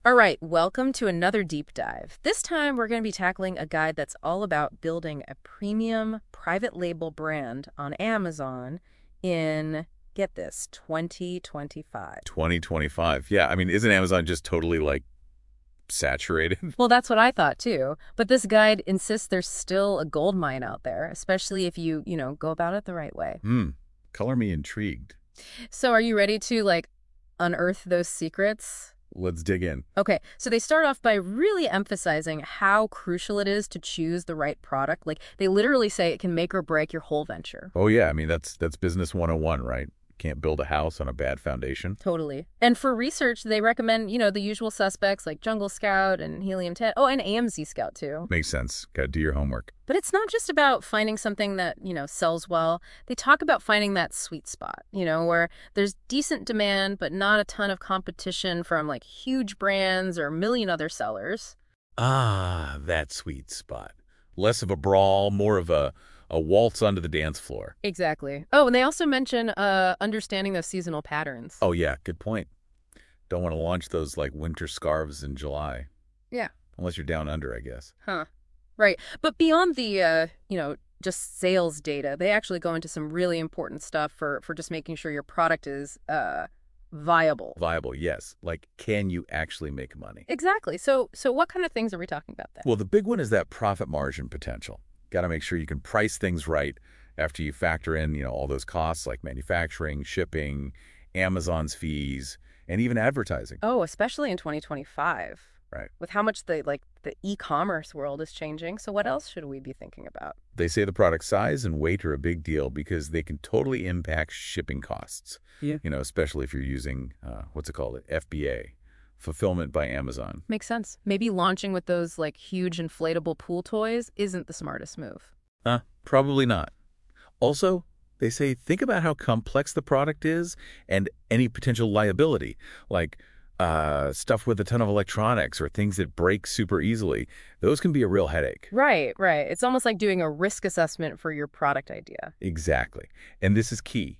All right, welcome to another deep dive. This time we're going to be tackling a guide that's all about building a premium private label brand on Amazon in, get this, 2025. 2025. Yeah, I mean, isn't Amazon just totally like saturated? Well, that's what I thought too. But this guide insists there's still a gold mine out there, especially if you go about it the right way. Color me intrigued. So are you ready to unearth those secrets? Let's dig in. Okay, so they start off by really emphasizing how crucial it is to choose the right product. Like, they literally say it can make or break your whole venture. Oh yeah, I mean that's business 101, right? Can't build a house on a bad foundation. Totally. And for research, they recommend, the usual suspects like Jungle Scout and Helium 10. Oh, and AMZ Scout, too. Makes sense. Got to do your homework. But it's not just about finding something that, sells well. They talk about finding that sweet spot, where there's decent demand, but not a ton of competition from, huge brands or a million other sellers. Ah, that sweet spot. Less of a brawl, more of a waltz onto the dance floor. Exactly. Oh, and they also mention understanding those seasonal patterns. Oh yeah, good point. Don't want to launch those like winter scarves in July. Yeah. Unless you're down under, I guess. Huh. Right. But beyond the, just sales data, they actually go into some really important stuff for just making sure your product is viable. Viable, yes. Like, can you actually make money? Exactly. So what kind of things are we talking about then? Well, the big one is that profit margin potential. Got to make sure you can price things right after you factor in, all those costs like manufacturing, shipping, Amazon's fees, and even advertising. Oh, especially in 2025. Right. With how much the e-commerce world is changing. So what else should we be thinking about? They say the product size and weight are a big deal because they can totally impact shipping costs. Yeah. Especially if you're using, FBA, Fulfillment by Amazon. Makes sense. Maybe launching with those huge inflatable pool toys isn't the smartest move. Probably not. Also, they say think about how complex the product is and any potential liability, like stuff with a ton of electronics or things that break super easily. Those can be a real headache. Right, right. It's almost like doing a risk assessment for your product idea. Exactly. And this is key.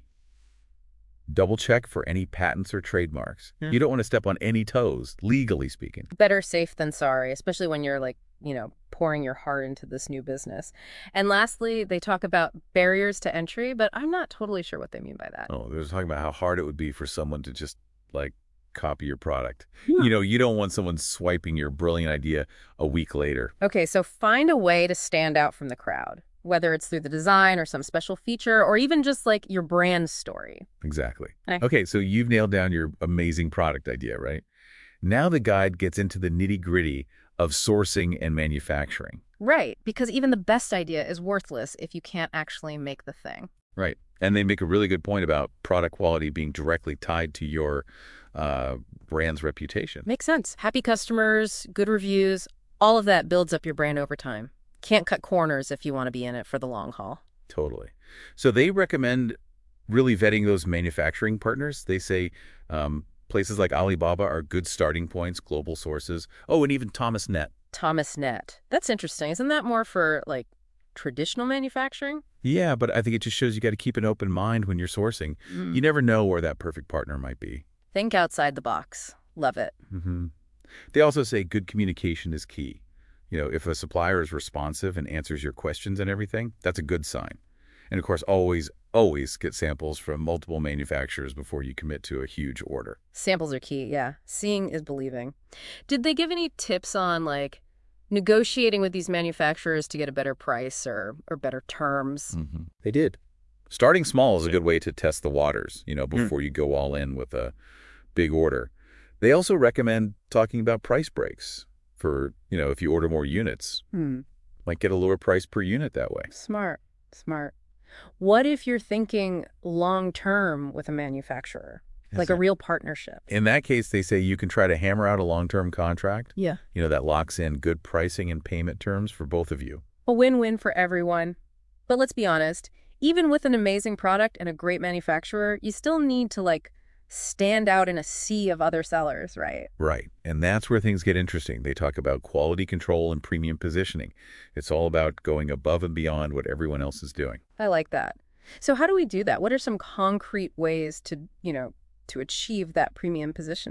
Double check for any patents or trademarks. You don't want to step on any toes, legally speaking. Better safe than sorry, especially when you're pouring your heart into this new business. And lastly, they talk about barriers to entry, but I'm not totally sure what they mean by that. Oh, they're talking about how hard it would be for someone to just copy your product. You don't want someone swiping your brilliant idea a week later. Okay, so find a way to stand out from the crowd, whether it's through the design or some special feature or even just your brand story. Exactly. Okay. Okay, so you've nailed down your amazing product idea, right? Now the guide gets into the nitty-gritty of sourcing and manufacturing. Right, because even the best idea is worthless if you can't actually make the thing. Right. And they make a really good point about product quality being directly tied to your brand's reputation. Makes sense. Happy customers, good reviews, all of that builds up your brand over time. Can't cut corners if you want to be in it for the long haul. Totally. So they recommend really vetting those manufacturing partners. They say places like Alibaba are good starting points, global sources. Oh, and even Thomas Net. Thomas Net. That's interesting. Isn't that more for, traditional manufacturing? Yeah, but I think it just shows you got to keep an open mind when you're sourcing. You never know where that perfect partner might be. Think outside the box. Love it. They also say good communication is key. If a supplier is responsive and answers your questions and everything, that's a good sign. And of course, always get samples from multiple manufacturers before you commit to a huge order. Samples are key, yeah. Seeing is believing. Did they give any tips on, negotiating with these manufacturers to get a better price or better terms? They did. Starting small is a good way to test the waters, before you go all in with a big order. They also recommend talking about price breaks for, if you order more units. Might get a lower price per unit that way. Smart. What if you're thinking long-term with a manufacturer, a real partnership? In that case, they say you can try to hammer out a long-term contract. Yeah. That locks in good pricing and payment terms for both of you. A win-win for everyone. But let's be honest, even with an amazing product and a great manufacturer, you still need to, stand out in a sea of other sellers, right? Right. And that's where things get interesting. They talk about quality control and premium positioning. It's all about going above and beyond what everyone else is doing. I like that. So how do we do that? What are some concrete ways to, to achieve that premium positioning?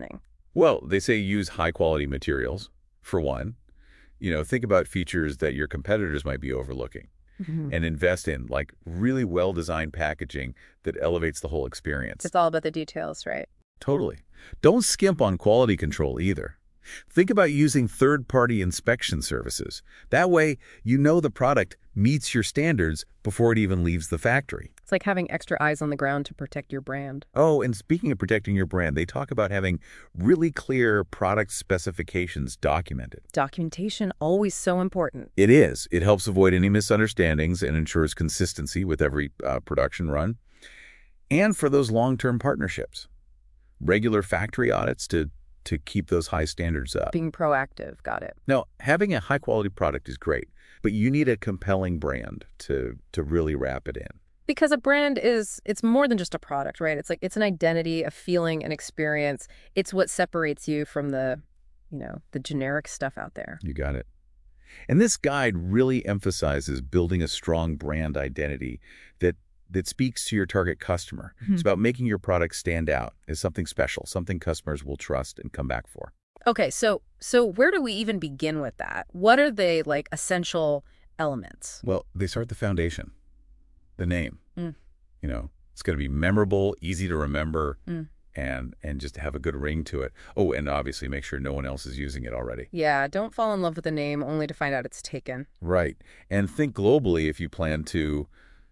Well, they say use high-quality materials, for one. Think about features that your competitors might be overlooking Mhm. and invest in, like, really well-designed packaging that elevates the whole experience. It's all about the details, right? Totally. Don't skimp on quality control either. Think about using third-party inspection services. That way, you know the product meets your standards before it even leaves the factory. It's like having extra eyes on the ground to protect your brand. Oh, and speaking of protecting your brand, they talk about having really clear product specifications documented. Documentation, always so important. It is. It helps avoid any misunderstandings and ensures consistency with every production run. And for those long-term partnerships, regular factory audits to keep those high standards up. Being proactive, got it. Now, having a high-quality product is great, but you need a compelling brand to really wrap it in. Because a brand it's more than just a product, right? It's an identity, a feeling, an experience. It's what separates you from the generic stuff out there. You got it. And this guide really emphasizes building a strong brand identity that speaks to your target customer. Mhm. It's about making your product stand out as something special, something customers will trust and come back for. Okay, so where do we even begin with that? What are the essential elements? Well, they start the foundation, the name. Mm. It's going to be memorable, easy to remember, Mm. and just have a good ring to it. Oh, and obviously make sure no one else is using it already. Yeah, don't fall in love with the name only to find out it's taken. Right. And think globally if you plan to,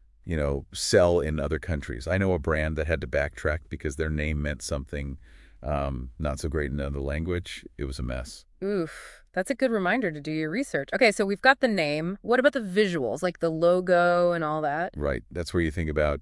sell in other countries. I know a brand that had to backtrack because their name meant something not so great in another language. It was a mess. Oof, that's a good reminder to do your research. Okay, so we've got the name. What about the visuals, like the logo and all that? Right. That's where you think about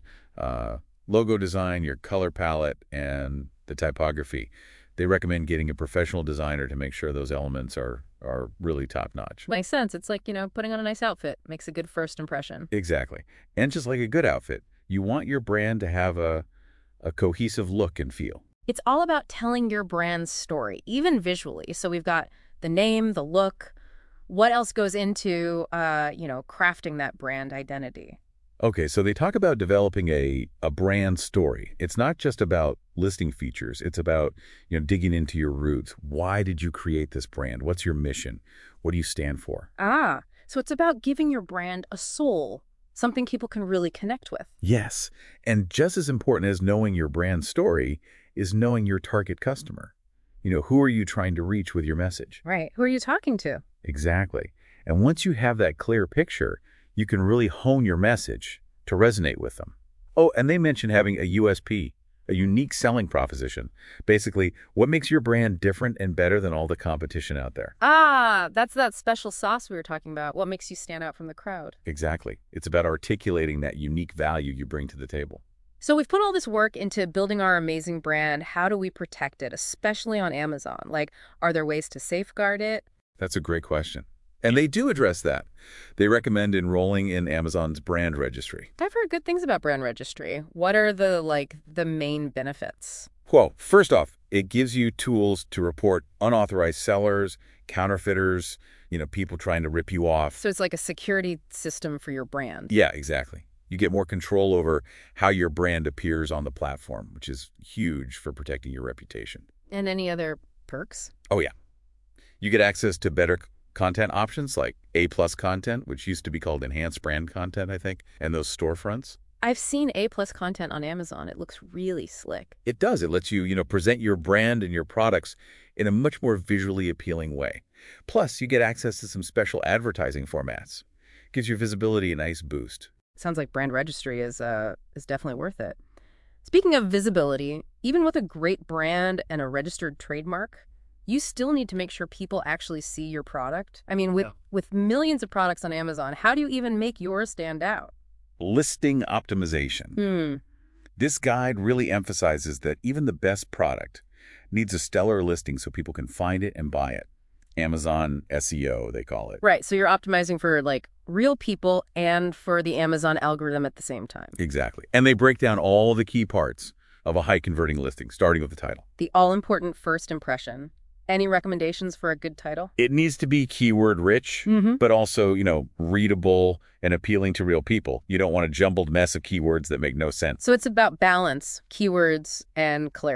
logo design, your color palette, and the typography. They recommend getting a professional designer to make sure those elements are really top-notch. Makes sense. It's like, putting on a nice outfit makes a good first impression. Exactly. And just like a good outfit, you want your brand to have a cohesive look and feel. It's all about telling your brand's story, even visually. So we've got the name, the look. What else goes into, crafting that brand identity? Okay, so they talk about developing a brand story. It's not just about listing features. It's about, digging into your roots. Why did you create this brand? What's your mission? What do you stand for? Ah, so it's about giving your brand a soul, something people can really connect with. Yes, and just as important as knowing your brand story is knowing your target customer. Who are you trying to reach with your message? Right. Who are you talking to? Exactly. And once you have that clear picture, you can really hone your message to resonate with them. Oh, and they mentioned having a USP, a unique selling proposition. Basically, what makes your brand different and better than all the competition out there? Ah, that's that special sauce we were talking about. What makes you stand out from the crowd? Exactly. It's about articulating that unique value you bring to the table. So we've put all this work into building our amazing brand. How do we protect it, especially on Amazon? Like, are there ways to safeguard it? That's a great question. And they do address that. They recommend enrolling in Amazon's brand registry. I've heard good things about brand registry. What are the main benefits? Well, first off, it gives you tools to report unauthorized sellers, counterfeiters, people trying to rip you off. So it's like a security system for your brand. Yeah, exactly. You get more control over how your brand appears on the platform, which is huge for protecting your reputation. And any other perks? Oh, yeah. You get access to better content options like A+ content, which used to be called enhanced brand content, I think, and those storefronts. I've seen A+ content on Amazon. It looks really slick. It does. It lets you, present your brand and your products in a much more visually appealing way. Plus, you get access to some special advertising formats. Gives your visibility a nice boost. Sounds like brand registry is definitely worth it. Speaking of visibility, even with a great brand and a registered trademark, you still need to make sure people actually see your product. I mean, with millions of products on Amazon, how do you even make yours stand out? Listing optimization. This guide really emphasizes that even the best product needs a stellar listing so people can find it and buy it. Amazon SEO, they call it. Right, so you're optimizing for real people and for the Amazon algorithm at the same time. Exactly. And they break down all the key parts of a high-converting listing, starting with the title. The all-important first impression. Any recommendations for a good title? It needs to be keyword-rich, but also, readable and appealing to real people. You don't want a jumbled mess of keywords that make no sense. So it's about balance, keywords, and clarity.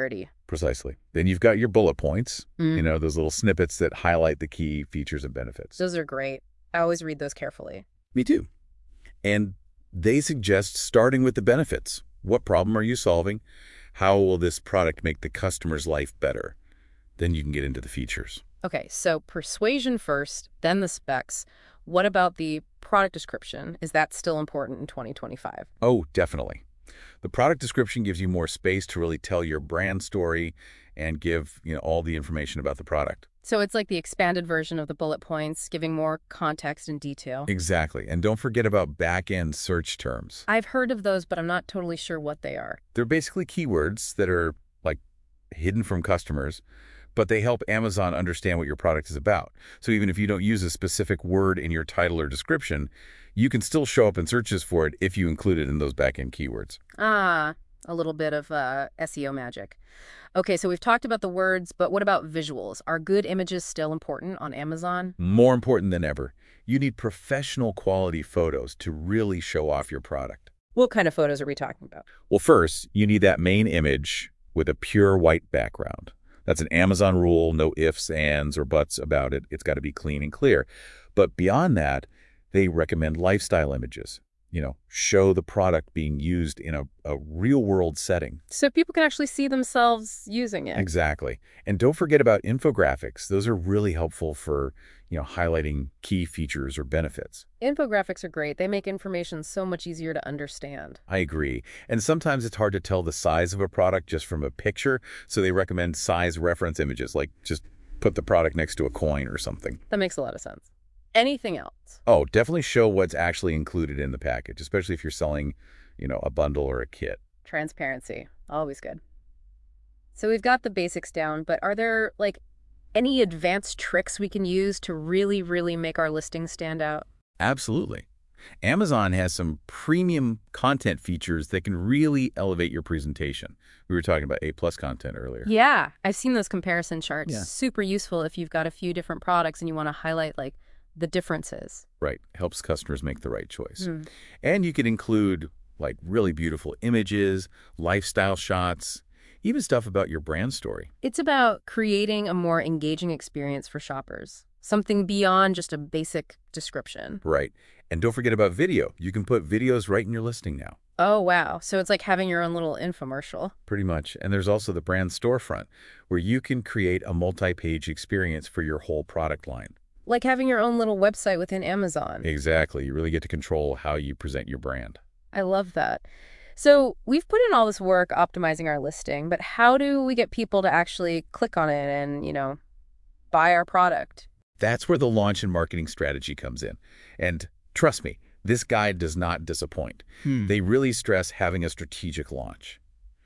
Precisely. Then you've got your bullet points, Mm. those little snippets that highlight the key features and benefits. Those are great. I always read those carefully. Me too. And they suggest starting with the benefits. What problem are you solving? How will this product make the customer's life better? Then you can get into the features. Okay, so persuasion first, then the specs. What about the product description? Is that still important in 2025? Oh, definitely. The product description gives you more space to really tell your brand story and give, all the information about the product. So it's like the expanded version of the bullet points, giving more context and detail. Exactly. And don't forget about back-end search terms. I've heard of those, but I'm not totally sure what they are. They're basically keywords that are like hidden from customers, but they help Amazon understand what your product is about. So even if you don't use a specific word in your title or description, you can still show up in searches for it if you include it in those back-end keywords. Ah, a little bit of SEO magic. Okay, so we've talked about the words, but what about visuals? Are good images still important on Amazon? More important than ever, you need professional quality photos to really show off your product. What kind of photos are we talking about? Well, first, you need that main image with a pure white background. That's an Amazon rule, no ifs, ands, or buts about it. It's got to be clean and clear. But beyond that, they recommend lifestyle images. Show the product being used in a real-world setting. So people can actually see themselves using it. Exactly. And don't forget about infographics. Those are really helpful for, highlighting key features or benefits. Infographics are great. They make information so much easier to understand. I agree. And sometimes it's hard to tell the size of a product just from a picture, so they recommend size reference images, like just put the product next to a coin or something. That makes a lot of sense. Anything else? Oh, definitely show what's actually included in the package, especially if you're selling, a bundle or a kit. Transparency. Always good. So we've got the basics down, but are there, any advanced tricks we can use to really, really make our listing stand out? Absolutely. Amazon has some premium content features that can really elevate your presentation. We were talking about A+ content earlier. Yeah, I've seen those comparison charts. Yeah. Super useful if you've got a few different products and you want to highlight, the differences. Right. Helps customers make the right choice. And you could include, really beautiful images, lifestyle shots, even stuff about your brand story. It's about creating a more engaging experience for shoppers. Something beyond just a basic description. Right. And don't forget about video. You can put videos right in your listing now. Oh, wow. So it's like having your own little infomercial. Pretty much. And there's also the brand storefront, where you can create a multi-page experience for your whole product line. Like having your own little website within Amazon. Exactly. You really get to control how you present your brand. I love that. So we've put in all this work optimizing our listing, but how do we get people to actually click on it and, buy our product? That's where the launch and marketing strategy comes in. And trust me, this guide does not disappoint. They really stress having a strategic launch,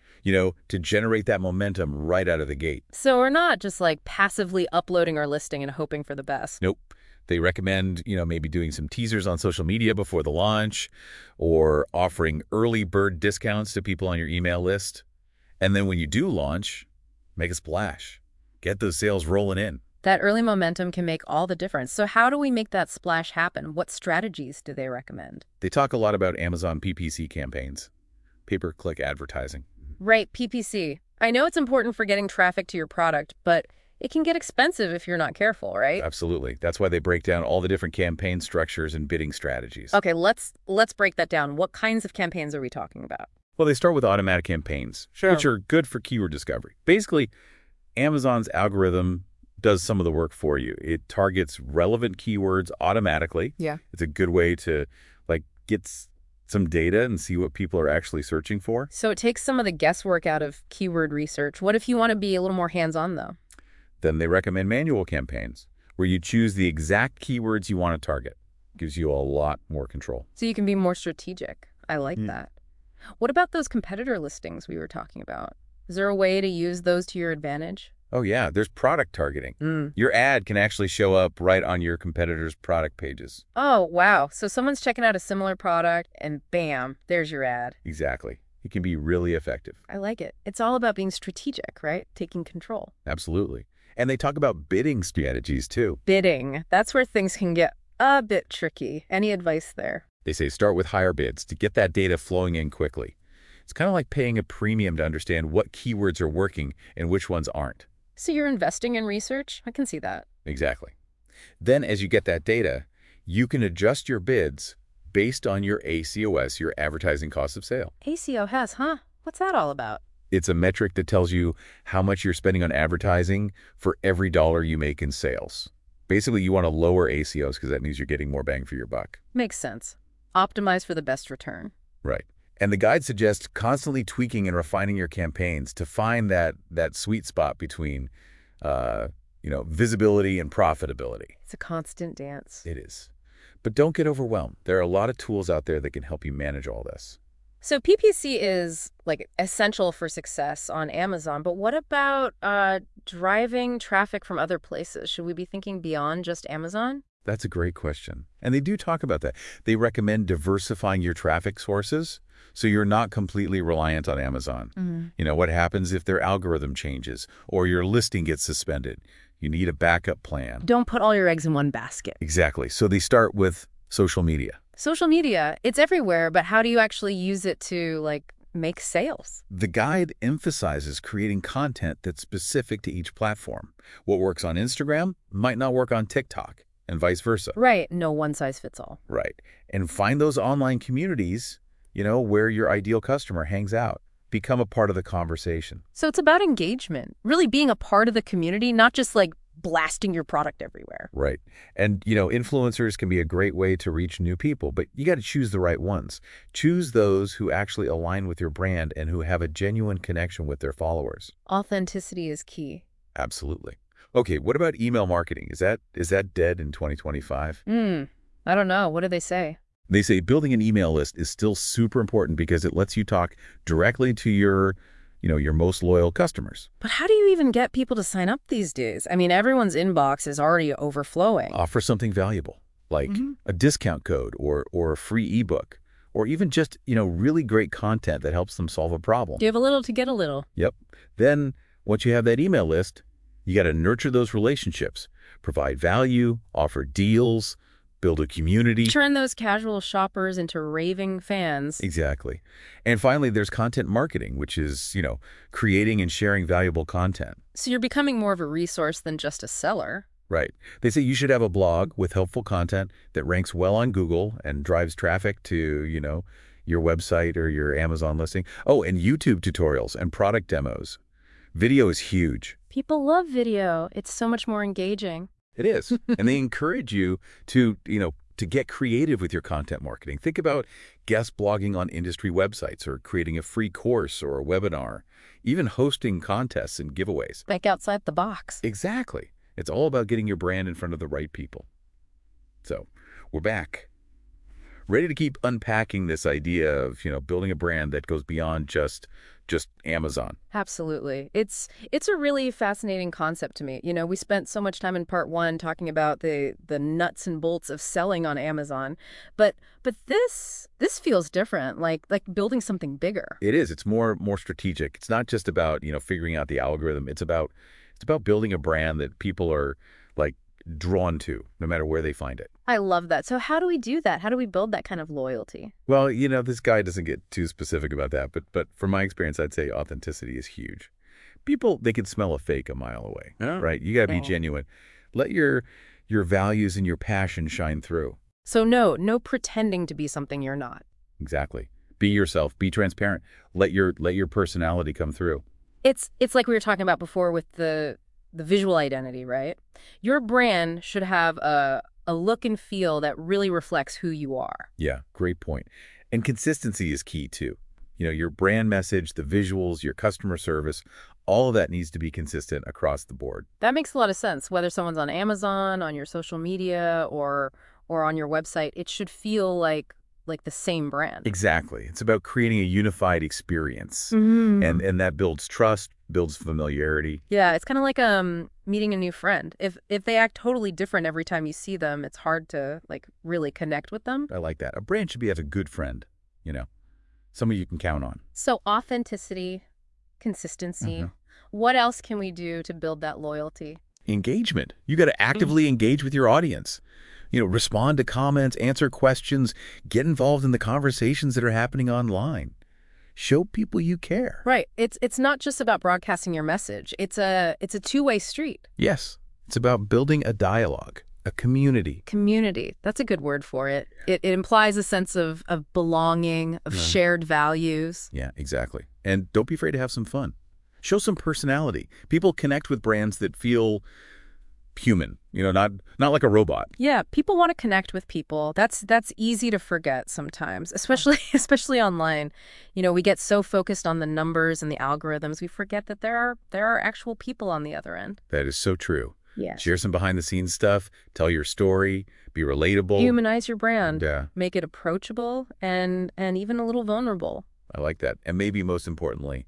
to generate that momentum right out of the gate. So we're not just passively uploading our listing and hoping for the best. Nope. They recommend, maybe doing some teasers on social media before the launch or offering early bird discounts to people on your email list. And then when you do launch, make a splash. Get those sales rolling in. That early momentum can make all the difference. So how do we make that splash happen? What strategies do they recommend? They talk a lot about Amazon PPC campaigns, pay-per-click advertising. Right, PPC. I know it's important for getting traffic to your product, but it can get expensive if you're not careful, right? Absolutely. That's why they break down all the different campaign structures and bidding strategies. Okay, let's break that down. What kinds of campaigns are we talking about? Well, they start with automatic campaigns, which are good for keyword discovery. Basically, Amazon's algorithm does some of the work for you. It targets relevant keywords automatically. Yeah. It's a good way to get some data and see what people are actually searching for. So it takes some of the guesswork out of keyword research. What if you want to be a little more hands-on, though? Then they recommend manual campaigns, where you choose the exact keywords you want to target. Gives you a lot more control. So you can be more strategic. I like that. What about those competitor listings we were talking about? Is there a way to use those to your advantage? Oh, yeah. There's product targeting. Your ad can actually show up right on your competitors' product pages. Oh, wow. So someone's checking out a similar product and bam, there's your ad. Exactly. It can be really effective. I like it. It's all about being strategic, right? Taking control. Absolutely. And they talk about bidding strategies, too. Bidding. That's where things can get a bit tricky. Any advice there? They say start with higher bids to get that data flowing in quickly. It's kind of like paying a premium to understand what keywords are working and which ones aren't. So you're investing in research? I can see that. Exactly. Then as you get that data, you can adjust your bids based on your ACOS, your advertising cost of sale. ACOS, huh? What's that all about? It's a metric that tells you how much you're spending on advertising for every dollar you make in sales. Basically, you want to lower ACOs because that means you're getting more bang for your buck. Makes sense. Optimize for the best return. Right. And the guide suggests constantly tweaking and refining your campaigns to find that sweet spot between, visibility and profitability. It's a constant dance. It is. But don't get overwhelmed. There are a lot of tools out there that can help you manage all this. So PPC is like essential for success on Amazon, but what about driving traffic from other places? Should we be thinking beyond just Amazon? That's a great question. And they do talk about that. They recommend diversifying your traffic sources so you're not completely reliant on Amazon. Mm-hmm. What happens if their algorithm changes or your listing gets suspended? You need a backup plan. Don't put all your eggs in one basket. Exactly. So they start with social media. Social media, it's everywhere, but how do you actually use it to, make sales? The guide emphasizes creating content that's specific to each platform. What works on Instagram might not work on TikTok, and vice versa. Right. No one size fits all. Right. And find those online communities, where your ideal customer hangs out. Become a part of the conversation. So it's about engagement, really being a part of the community, not just blasting your product everywhere. Right. And, influencers can be a great way to reach new people, but you got to choose the right ones. Choose those who actually align with your brand and who have a genuine connection with their followers. Authenticity is key. Absolutely. Okay, what about email marketing? Is that dead in 2025? I don't know. What do they say? They say building an email list is still super important because it lets you talk directly to your most loyal customers. But how do you even get people to sign up these days? I mean, everyone's inbox is already overflowing. Offer something valuable, like a discount code or a free ebook, or even just, really great content that helps them solve a problem. Give a little to get a little. Yep. Then once you have that email list, you got to nurture those relationships, provide value, offer deals, build a community. Turn those casual shoppers into raving fans. Exactly. And finally, there's content marketing, which is, creating and sharing valuable content. So you're becoming more of a resource than just a seller. Right. They say you should have a blog with helpful content that ranks well on Google and drives traffic to, your website or your Amazon listing. Oh, and YouTube tutorials and product demos. Video is huge. People love video. It's so much more engaging. It is. And they encourage you to get creative with your content marketing. Think about guest blogging on industry websites or creating a free course or a webinar, even hosting contests and giveaways. Think outside the box. Exactly. It's all about getting your brand in front of the right people. So we're back. Ready to keep unpacking this idea of, building a brand that goes beyond just Amazon. Absolutely. It's a really fascinating concept to me. We spent so much time in part 1 talking about the nuts and bolts of selling on Amazon, but this feels different, like building something bigger. It is. It's more strategic. It's not just about, figuring out the algorithm. It's about building a brand that people are drawn to, no matter where they find it. I love that. So how do we do that? How do we build that kind of loyalty? Well, this guy doesn't get too specific about that, but from my experience, I'd say authenticity is huge. People, they can smell a fake a mile away, right? You got to be genuine. Let your values and your passion shine through. So no pretending to be something you're not. Exactly. Be yourself. Be transparent. Let your personality come through. It's like we were talking about before with the visual identity, right? Your brand should have a look and feel that really reflects who you are. Yeah, great point. And consistency is key too. Your brand message, the visuals, your customer service, all of that needs to be consistent across the board. That makes a lot of sense. Whether someone's on Amazon, on your social media, or on your website, it should feel like the same brand. Exactly. It's about creating a unified experience. And that builds trust, builds familiarity. Yeah, it's kind of like meeting a new friend. If they act totally different every time you see them, it's hard to really connect with them. I like that. A brand should be as a good friend, someone you can count on. So authenticity, consistency. What else can we do to build that loyalty? Engagement. You got to actively engage with your audience. Respond to comments, answer questions, get involved in the conversations that are happening online. Show people you care. Right. It's not just about broadcasting your message. It's a two-way street. Yes. It's about building a dialogue, a community. Community. That's a good word for it. It implies a sense of belonging, of shared values. Yeah, exactly. And don't be afraid to have some fun. Show some personality. People connect with brands that feel human, not like a robot. Yeah, people want to connect with people. That's easy to forget sometimes, especially online. We get so focused on the numbers and the algorithms, we forget that there are actual people on the other end. That is so true. Yes. Share some behind-the-scenes stuff, tell your story, be relatable. Humanize your brand. Yeah. Make it approachable and even a little vulnerable. I like that. And maybe most importantly,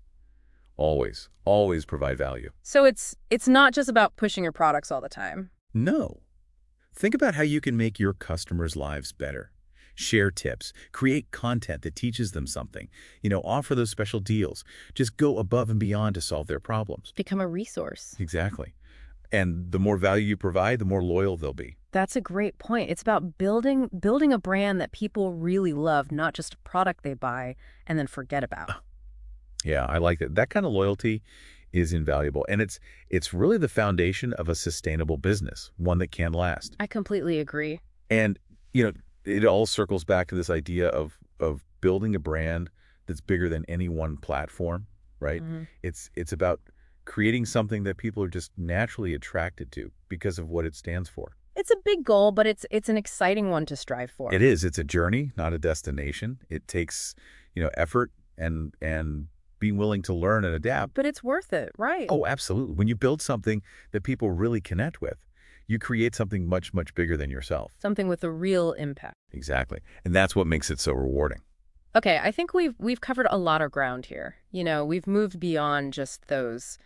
always provide value. So it's not just about pushing your products all the time. No. Think about how you can make your customers' lives better. Share tips, create content that teaches them something, offer those special deals. Just go above and beyond to solve their problems. Become a resource. Exactly. And the more value you provide, the more loyal they'll be. That's a great point. It's about building a brand that people really love, not just a product they buy and then forget about. Yeah, I like that. That kind of loyalty is invaluable. And it's really the foundation of a sustainable business, one that can last. I completely agree. And, it all circles back to this idea of building a brand that's bigger than any one platform, right? Mm-hmm. It's about creating something that people are just naturally attracted to because of what it stands for. It's a big goal, but it's an exciting one to strive for. It is. It's a journey, not a destination. It takes, effort and being willing to learn and adapt. But it's worth it, right? Oh, absolutely. When you build something that people really connect with, you create something much, much bigger than yourself. Something with a real impact. Exactly. And that's what makes it so rewarding. Okay, I think we've covered a lot of ground here. We've moved beyond just those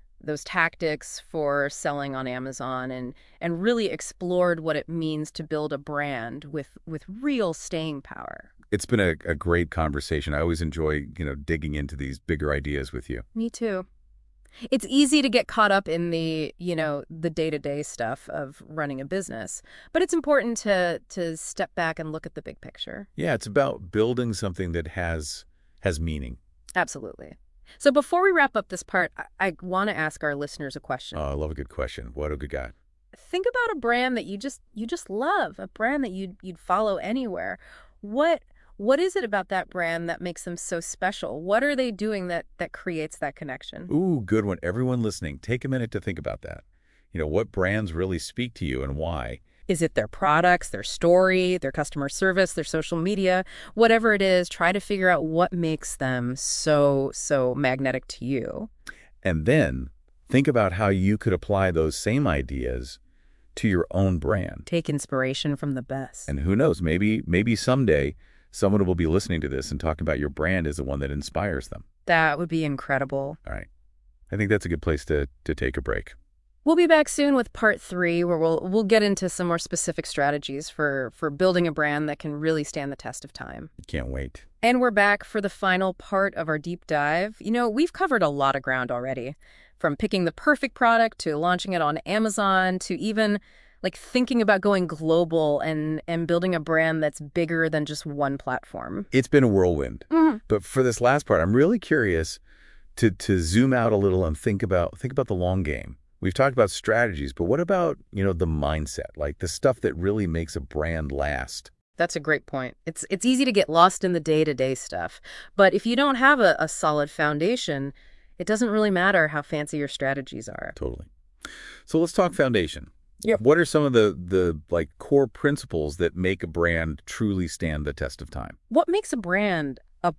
tactics for selling on Amazon and really explored what it means to build a brand with real staying power. It's been a great conversation. I always enjoy, digging into these bigger ideas with you. Me too. It's easy to get caught up in the day-to-day stuff of running a business, but it's important to step back and look at the big picture. Yeah, it's about building something that has meaning. Absolutely. So before we wrap up this part, I want to ask our listeners a question. Oh, I love a good question. What a good guy. Think about a brand that you just love, a brand that you'd follow anywhere. What is it about that brand that makes them so special? What are they doing that creates that connection? Ooh, good one. Everyone listening, take a minute to think about that. What brands really speak to you and why? Is it their products, their story, their customer service, their social media? Whatever it is, try to figure out what makes them so magnetic to you. And then think about how you could apply those same ideas to your own brand. Take inspiration from the best. And who knows, maybe someday someone will be listening to this and talking about your brand as the one that inspires them. That would be incredible. All right. I think that's a good place to take a break. We'll be back soon with part 3, where we'll get into some more specific strategies for building a brand that can really stand the test of time. Can't wait. And we're back for the final part of our deep dive. We've covered a lot of ground already, from picking the perfect product to launching it on Amazon to even thinking about going global and building a brand that's bigger than just one platform. It's been a whirlwind. Mm-hmm. But for this last part, I'm really curious to zoom out a little and think about the long game. We've talked about strategies, but what about, the mindset, the stuff that really makes a brand last? That's a great point. It's easy to get lost in the day-to-day stuff. But if you don't have a solid foundation, it doesn't really matter how fancy your strategies are. Totally. So let's talk foundation. Yep. What are some of the core principles that make a brand truly stand the test of time? What makes a brand,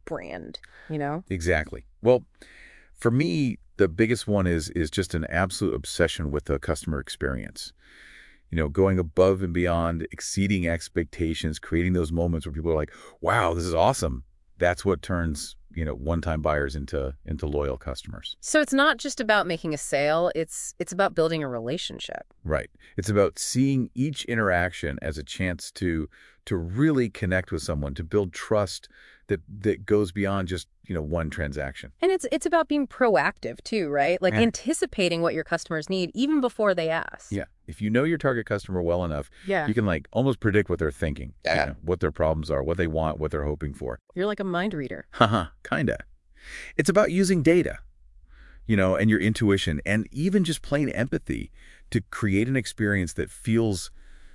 Exactly. Well, for me, the biggest one is just an absolute obsession with the customer experience. Going above and beyond, exceeding expectations, creating those moments where people are like, wow, this is awesome. That's what turns, one-time buyers into loyal customers. So it's not just about making a sale, it's about building a relationship. Right. It's about seeing each interaction as a chance to really connect with someone, to build trust that goes beyond just, one transaction. And it's about being proactive too, right? Anticipating what your customers need even before they ask. Yeah. If you know your target customer well enough, yeah, you can almost predict what they're thinking, what their problems are, what they want, what they're hoping for. You're like a mind reader. Haha, kinda. It's about using data, and your intuition, and even just plain empathy to create an experience that feels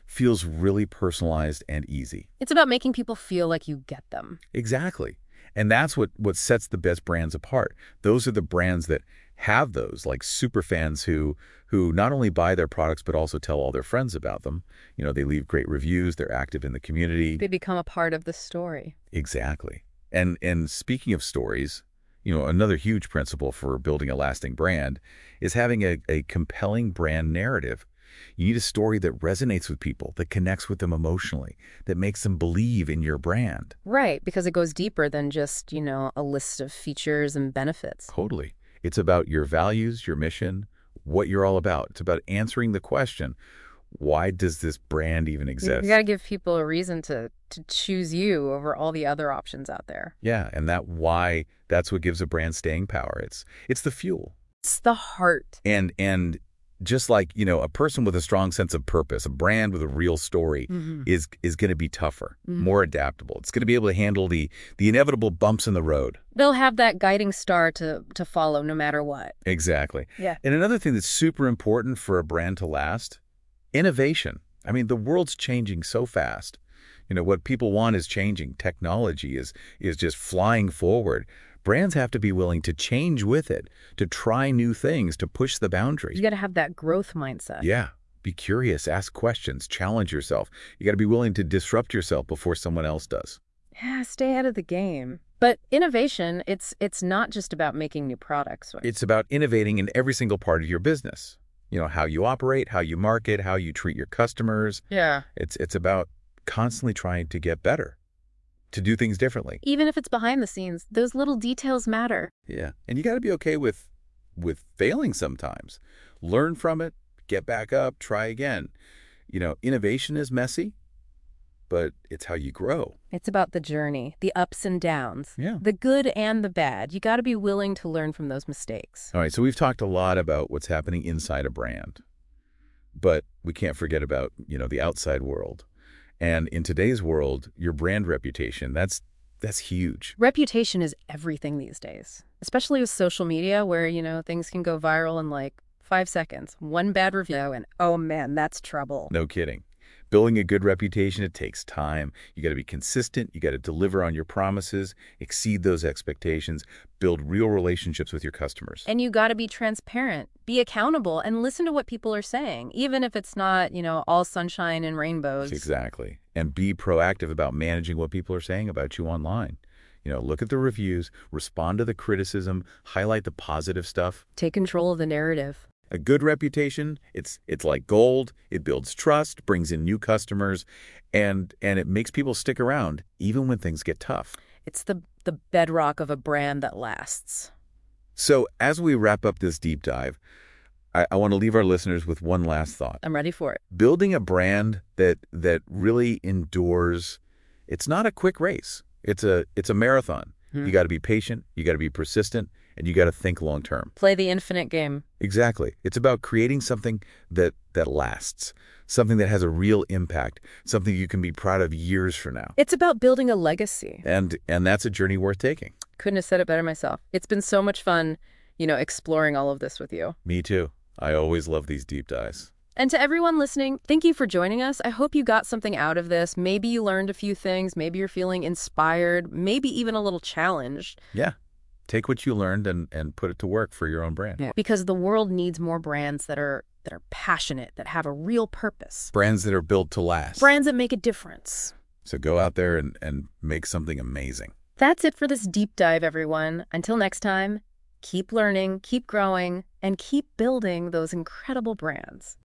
really personalized and easy. It's about making people feel like you get them. Exactly. And that's what sets the best brands apart. Those are the brands that have those, like super fans who not only buy their products but also tell all their friends about them. They leave great reviews, they're active in the community. They become a part of the story. Exactly. And speaking of stories, another huge principle for building a lasting brand is having a compelling brand narrative. You need a story that resonates with people, that connects with them emotionally, that makes them believe in your brand. Right, because it goes deeper than just, a list of features and benefits. Totally. It's about your values, your mission, what you're all about. It's about answering the question, why does this brand even exist? You got to give people a reason to choose you over all the other options out there. Yeah, and that's what gives a brand staying power. It's the fuel. It's the heart. And just like, a person with a strong sense of purpose, a brand with a real story is going to be tougher, more adaptable. It's going to be able to handle the inevitable bumps in the road. They'll have that guiding star to follow no matter what. Exactly. Yeah. And another thing that's super important for a brand to last, innovation. I mean, the world's changing so fast. What people want is changing. Technology is just flying forward. Brands have to be willing to change with it, to try new things, to push the boundaries. You got to have that growth mindset. Yeah. Be curious, ask questions, challenge yourself. You got to be willing to disrupt yourself before someone else does. Yeah, stay ahead of the game. But innovation, it's not just about making new products. Right? It's about innovating in every single part of your business. How you operate, how you market, how you treat your customers. Yeah. It's about constantly trying to get better, to do things differently. Even if it's behind the scenes, those little details matter. Yeah. And you got to be okay with failing sometimes. Learn from it, get back up, try again. Innovation is messy, but it's how you grow. It's about the journey, the ups and downs, Yeah. the good and the bad. You got to be willing to learn from those mistakes. All right. So we've talked a lot about what's happening inside a brand, but we can't forget about, the outside world. And in today's world, your brand reputation, that's huge. Reputation is everything these days, especially with social media where, things can go viral in like 5 seconds. One bad review and, oh man, that's trouble. No kidding. Building a good reputation, it takes time. You got to be consistent. You got to deliver on your promises, exceed those expectations, build real relationships with your customers. And you got to be transparent, be accountable, and listen to what people are saying, even if it's not, all sunshine and rainbows. Exactly. And be proactive about managing what people are saying about you online. Look at the reviews, respond to the criticism, highlight the positive stuff. Take control of the narrative. A good reputation, it's like gold. It builds trust, brings in new customers, and it makes people stick around even when things get tough. It's the bedrock of a brand that lasts. So as we wrap up this deep dive, I want to leave our listeners with one last thought. I'm ready for it. Building a brand that really endures, it's not a quick race. It's a marathon. You got to be patient, you got to be persistent, and you got to think long term. Play the infinite game. Exactly. It's about creating something that lasts, something that has a real impact, something you can be proud of years from now. It's about building a legacy. And that's a journey worth taking. Couldn't have said it better myself. It's been so much fun, exploring all of this with you. Me too. I always love these deep dives. And to everyone listening, thank you for joining us. I hope you got something out of this. Maybe you learned a few things. Maybe you're feeling inspired, maybe even a little challenged. Yeah. Take what you learned and put it to work for your own brand. Yeah. Because the world needs more brands that are passionate, that have a real purpose. Brands that are built to last. Brands that make a difference. So go out there and make something amazing. That's it for this deep dive, everyone. Until next time, keep learning, keep growing, and keep building those incredible brands.